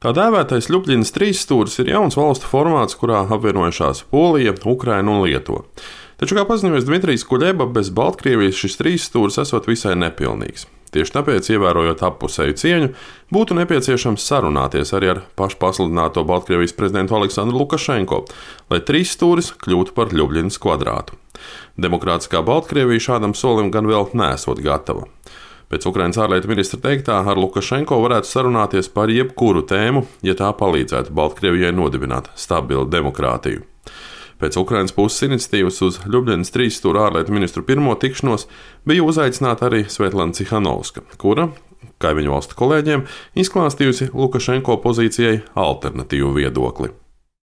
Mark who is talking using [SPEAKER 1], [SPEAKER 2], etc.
[SPEAKER 1] Tā dēvētais Ļubļinas trīsstūris ir jauns valstu formāts, kurā apvienojušās Polija, Ukraina un Lietuva. Taču, kā paziņoja Dmitrijs Kuļeba, bez Baltkrievijas šis trīsstūris esot visai nepilnīgs. Tieši tāpēc, ievērojot appusēju cieņu, būtu nepieciešams sarunāties arī ar pašpasludināto Baltkrievijas prezidentu Aleksandru Lukašenko, lai trīsstūris kļūtu par Ļubļinas kvadrātu. Demokrātiskā Baltkrievija šādam solim gan vēl neesot gatava. Pēc Ukrainas ārlietu ministra teiktā, ar Lukašenko varētu sarunāties par jebkuru tēmu, ja tā palīdzētu Baltkrievijai nodibināt stabilu demokrātiju. Pēc Ukrainas puses iniciatīvas uz Ļubļinas trīsstūra ārlietu ministru pirmo tikšanos bija uzaicināta arī Svetlana Cihanovska, kura, kaimiņu valstu kolēģiem, izklāstījusi Lukašenko pozīcijai alternatīvu viedokli.